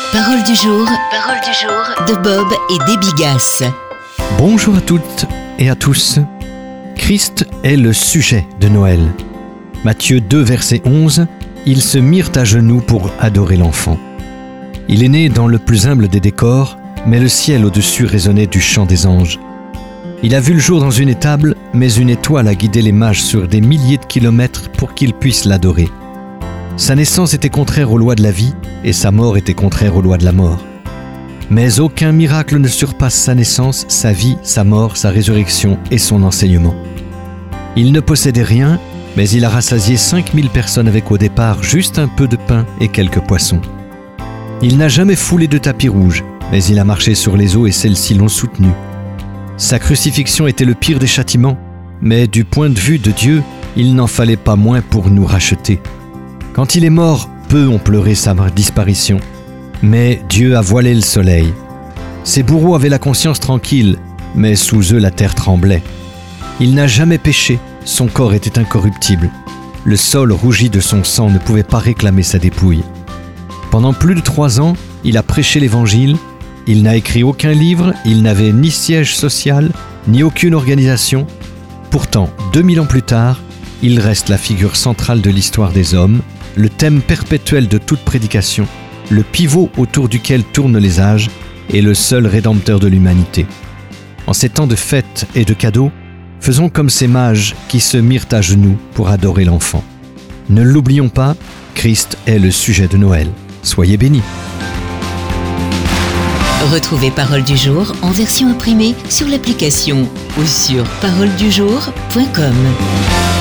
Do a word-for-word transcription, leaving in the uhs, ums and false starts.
Parole du jour, parole du jour de Bob et Debbie Gass. Bonjour à toutes et à tous. Christ est le sujet de Noël. Matthieu deux, verset onze, ils se mirent à genoux pour adorer l'enfant. Il est né dans le plus humble des décors, mais le ciel au-dessus résonnait du chant des anges. Il a vu le jour dans une étable, mais une étoile a guidé les mages sur des milliers de kilomètres pour qu'ils puissent l'adorer. Sa naissance était contraire aux lois de la vie et sa mort était contraire aux lois de la mort. Mais aucun miracle ne surpasse sa naissance, sa vie, sa mort, sa résurrection et son enseignement. Il ne possédait rien, mais il a rassasié cinq mille personnes avec au départ juste un peu de pain et quelques poissons. Il n'a jamais foulé de tapis rouge, mais il a marché sur les eaux et celles-ci l'ont soutenu. Sa crucifixion était le pire des châtiments, mais du point de vue de Dieu, il n'en fallait pas moins pour nous racheter. Quand il est mort, peu ont pleuré sa disparition, mais Dieu a voilé le soleil. Ses bourreaux avaient la conscience tranquille, mais sous eux la terre tremblait. Il n'a jamais péché, son corps était incorruptible. Le sol rougi de son sang ne pouvait pas réclamer sa dépouille. Pendant plus de trois ans, il a prêché l'évangile, il n'a écrit aucun livre, il n'avait ni siège social, ni aucune organisation. Pourtant, deux mille ans plus tard, il reste la figure centrale de l'histoire des hommes, le thème perpétuel de toute prédication, le pivot autour duquel tournent les âges et le seul rédempteur de l'humanité. En ces temps de fêtes et de cadeaux, faisons comme ces mages qui se mirent à genoux pour adorer l'enfant. Ne l'oublions pas, Christ est le sujet de Noël. Soyez bénis. Retrouvez Parole du jour en version imprimée sur l'application ou sur parole du jour point com.